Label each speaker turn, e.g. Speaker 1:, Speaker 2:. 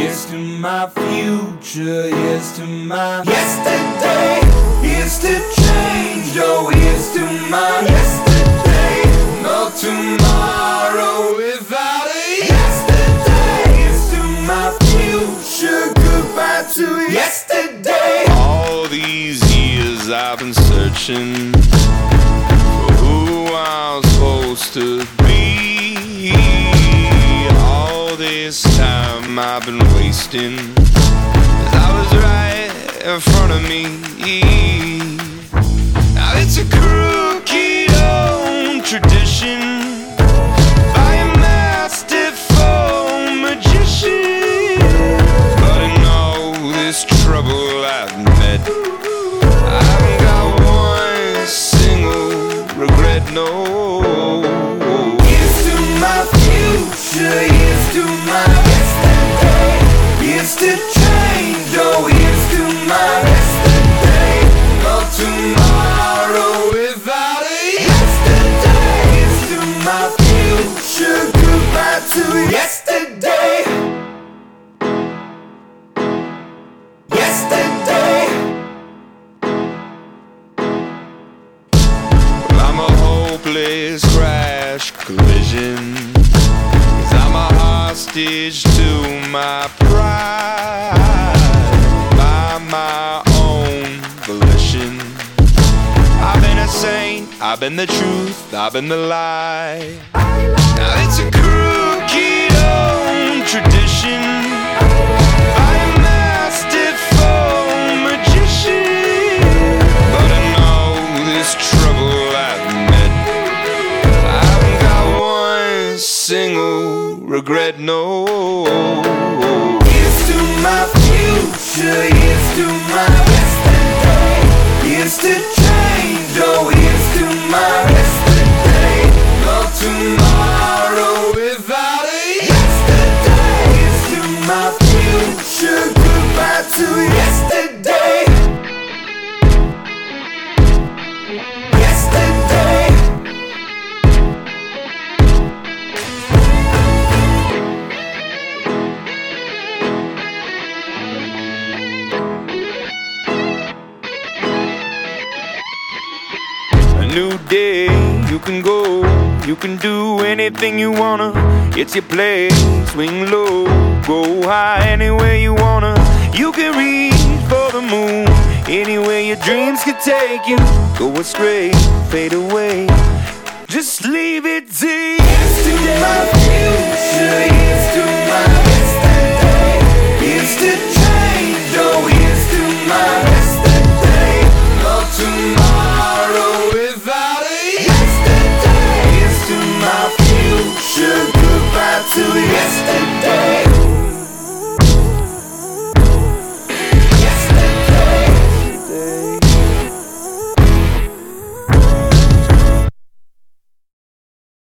Speaker 1: Here's to my future, here's to my yesterday. Here's to change, oh here's to my yesterday. No tomorrow without a yesterday. Here's to my future, goodbye to yesterday.
Speaker 2: All these years I've been searching for who I'm supposed to be. All this time I've been wasting, 'cause I was right in front of me. Now it's a crooked old tradition by a masterful magician. But in all this trouble I've met, I haven't got one single regret, no.
Speaker 1: Here's to my future, here's to my yesterday. Here's to change, oh here's to my yesterday. No tomorrow without a yesterday. Here's to my future, goodbye to yesterday. Yesterday.
Speaker 2: Well, I'm a hopeless crash collision, 'cause I'm a hostage to my pride by my own volition. I've been a saint, I've been the truth, I've been the lie. Now it's a crooked old tradition by a masterful magician. But in all this trouble I've met, I haven't got one single regret, no.
Speaker 1: Here's to my future, here's to my yesterday. Here's to change, oh here's to my yesterday. No tomorrow without a yesterday. Here's to my future, goodbye to yesterday. Yesterday.
Speaker 2: A new day, you can go, you can do anything you wanna. It's your place, swing low, go high, anywhere you wanna. You can reach for the moon, anywhere your dreams could take you. Go astray, fade away, just leave it to you.
Speaker 1: Here's to my future, here's to my yesterday. Here's to change, oh here's to my yesterday. No tomorrow without a yesterday. Here's to my future, goodbye to yesterday.